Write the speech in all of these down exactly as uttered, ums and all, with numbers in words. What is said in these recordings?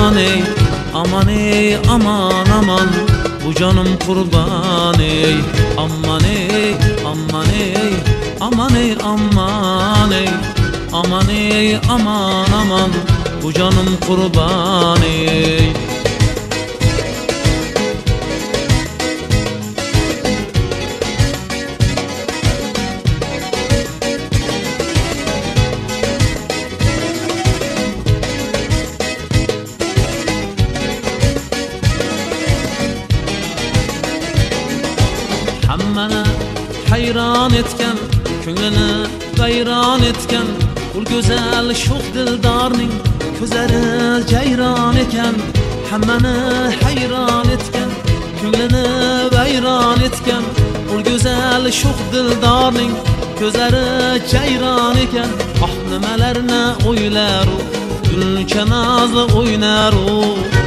aman ey, aman ey, aman aman, bu canım kurban ey, aman ey, aman ey, aman ey, aman ey, aman ey, aman aman, bu canım kurban ey. Hammani hayron etgan, ko'nglini vayron etgan, ul go'zal sho'x dildorning ko'zlari jayron ekan. Hammani hayron etgan, ko'nglini vayron etgan, ul go'zal sho'x dildorning ko'zlari jayron ekan. Ah nimalarni o'ylar u, gulcha nozli o'ynar u.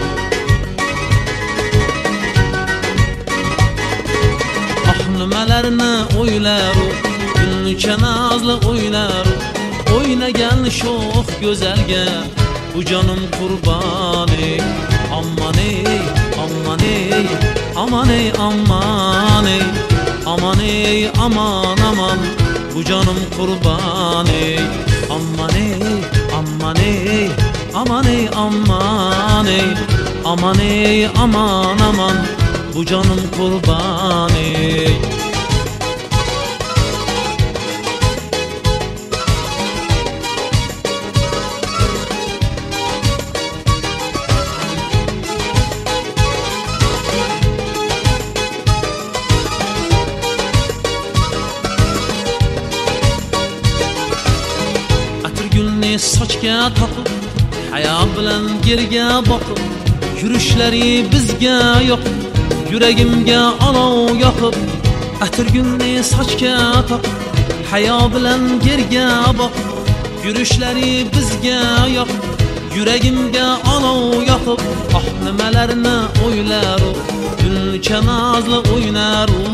Nimalarni o'ylar u, gulcha nozli o'ynar u. O'ynagan sho'x go'zalga bu jonim qurban ey, aman ey, aman ey, aman ey, aman ey, aman ey, aman aman, bu jonim qurban ey, aman ey, aman ey, aman ey, aman ey, aman ey, aman aman, bu canım kurban ey. Atirgulni sochga taqib, hayo bilan yerga boqib, yurishlari bizga yoqib, yuragimga olov yoqib. Atirgulni sochga taqib, hayo bilan yerga boqib, yurishlari bizga yoqib, yuragimga olov yoqib. Ah nimalarni o'ylar u, gulcha nozli o'ynar u.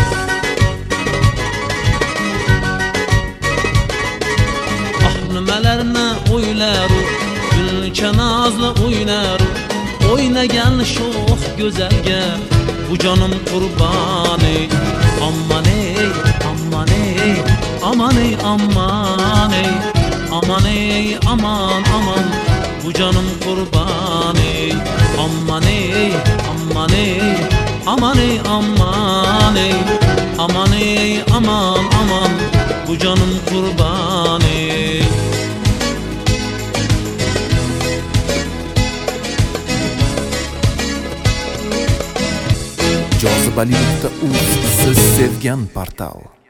Ah nimalarni o'ylar u, gulcha nozli o'ynar u. O'ynagan sho'x go'zalga bu jonim qurban ey, aman ey, aman ey, aman ey, aman ey, aman ey, aman aman, bu jonim qurban ey, aman ey, aman ey, aman ey, aman ey, aman ey, aman aman, bu jonim qurban ey. jozibali nuqta uz siz sevgan portal.